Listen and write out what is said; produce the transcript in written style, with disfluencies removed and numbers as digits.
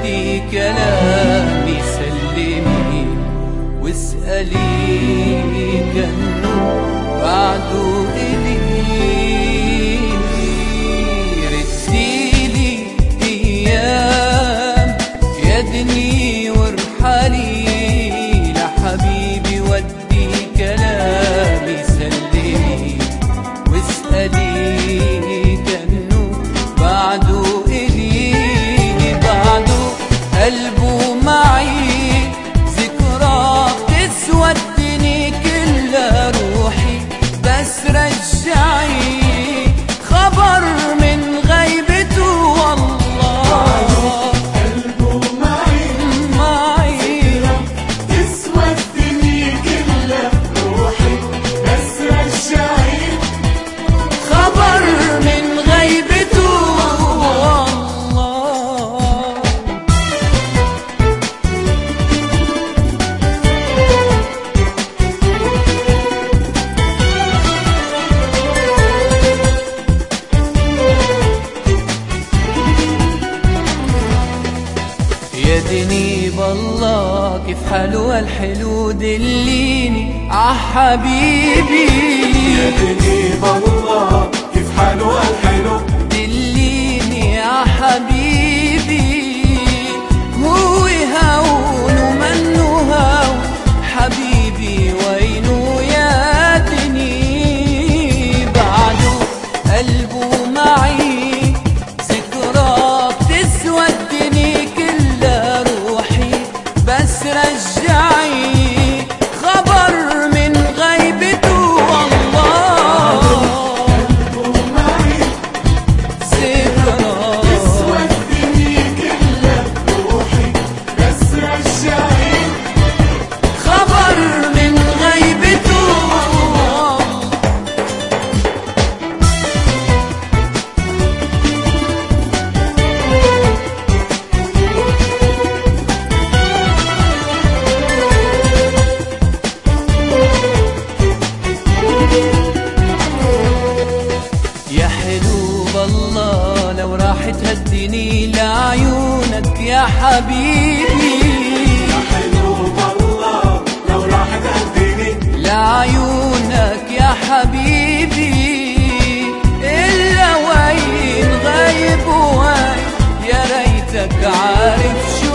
يودي كلامي سلمي واسألي كأنه بعده إلي رديلي أيام يدني وارحلي لحبيبي ودي كلامي سلمي واسألي كأنه بعده إلي بعده قلبه معي ذكرى تسودني كل روحي بس رجعي خبر من غيبته والله قلبه معي تسودني كل روحي بس رجعي خبر من غيبته والله. يدني بالله كيف حلوة الحلو دليني عحبيبي يدني بالله كيف حلو الحلو دليني عحبيبي هو هون ومنه هون حبيبي وينه يدني بعده قلبه معي ذكرى بتسودني كل روحي بس رجعي خبر من غيبته والله قلبه معي ذكرى تسودني كل روحي بس رجعي خبر من غيبته يا حلو بالله لو راح تهديني لعيونك يا حبيبي حلو بالله لو راح تهديني لعيونك يا حبيبي إلا وين غايب وين يا ريتك عارف شو